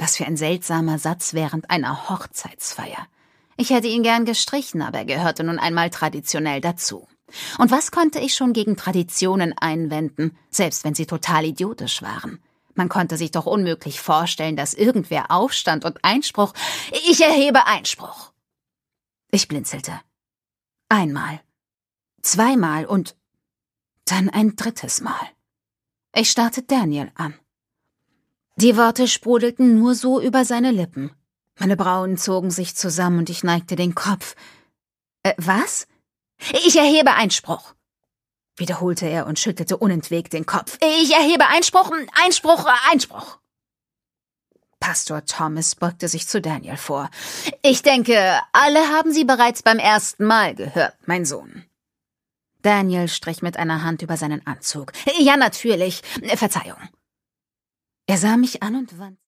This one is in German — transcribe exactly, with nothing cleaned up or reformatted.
Was für ein seltsamer Satz während einer Hochzeitsfeier. Ich hätte ihn gern gestrichen, aber er gehörte nun einmal traditionell dazu. Und was konnte ich schon gegen Traditionen einwenden, selbst wenn sie total idiotisch waren? Man konnte sich doch unmöglich vorstellen, dass irgendwer aufstand und Einspruch... Ich erhebe Einspruch! Ich blinzelte. Einmal. Zweimal und dann ein drittes Mal. Ich starrte Daniel an. Die Worte sprudelten nur so über seine Lippen. Meine Brauen zogen sich zusammen und ich neigte den Kopf. Äh, was? Ich erhebe Einspruch, wiederholte er und schüttelte unentwegt den Kopf. Ich erhebe Einspruch, Einspruch, Einspruch. Pastor Thomas beugte sich zu Daniel vor. Ich denke, alle haben Sie bereits beim ersten Mal gehört, mein Sohn. Daniel strich mit einer Hand über seinen Anzug. Ja, natürlich. Verzeihung. Er sah mich an und wandte